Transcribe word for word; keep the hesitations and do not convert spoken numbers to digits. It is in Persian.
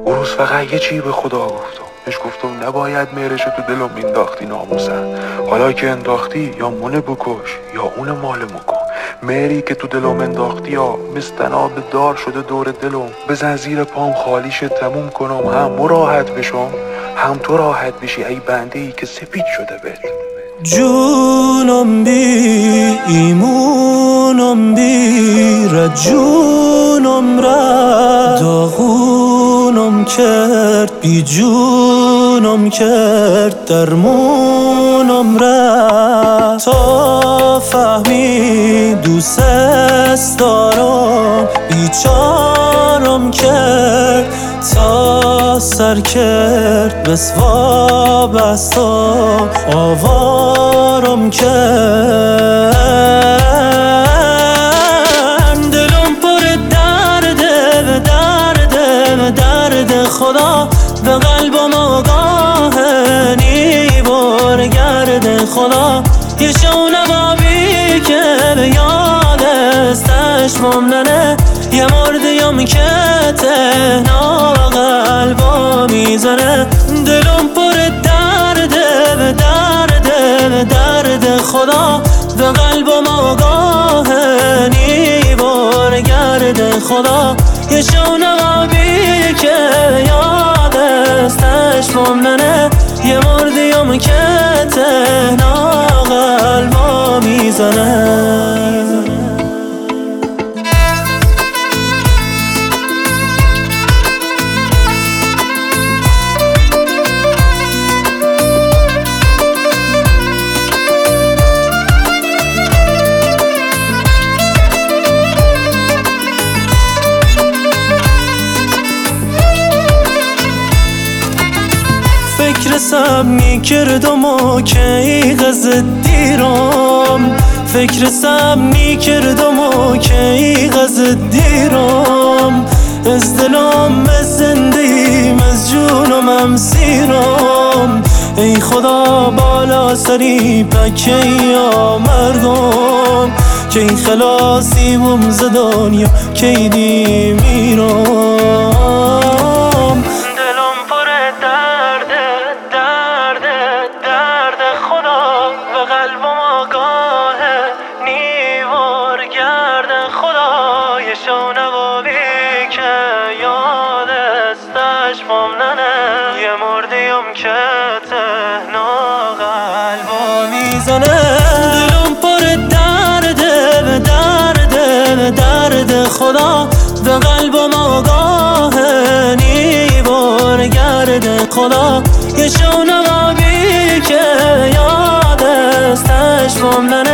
اون روز فقط یه چی به خدا گفتم، بهش گفتم نباید مهرشو تو دلم مینداختی ناموسن. حالا که انداختی یا مونه بکش یا اون مالمو کن. مهری که تو دلم انداختی یا مستناب دار شده دور دلم. بزن زیر پام خالیش تموم کنم، هم مراحت بشم هم تو راحت بشی ای بنده ای که سپید شده بهت. جونم بی ایمونم بی رجونم را داغونم کرد، بی جونم کرد درمونم را. تا فهمی دوست دارم بیچارم کرد، تا سر کرد رسوا بستم آوارم کرد. دلم پر درده به درده به درد خدا، به قلبم آگاه نیبار گرد خدا. یه شو نوابی که به یاد استشمم ننه، یه مردیم که تهنا قلبا میزنه. دلم پر درده به درده به درد خدا، به قلبم آگاه نیبار گرد خدا. یه شو نوابی که یاد استشمم ننه، یه مردیم که تهنا قلبا میزنه. فکر سب می کردم و کی غزت دیرم، فکر سب می کردم و کی غزت دیرم. از دلم از زندگیم از جونم هم سیرم. ای خدا بالا سری پکه یا مرگم، که این خلاصی بم ز دنیا کی دی میرم. قلبم آگاه نیوار گرد خدا. یه شو نوابی که یاد استشمم ننه، یه مردیم که تهنا قلبا میزنه. دلم پر درده به درده به درد خدا، به قلبم آگاه نیوار گرد خدا. یه شو نوابی که یاد استشمم ننه،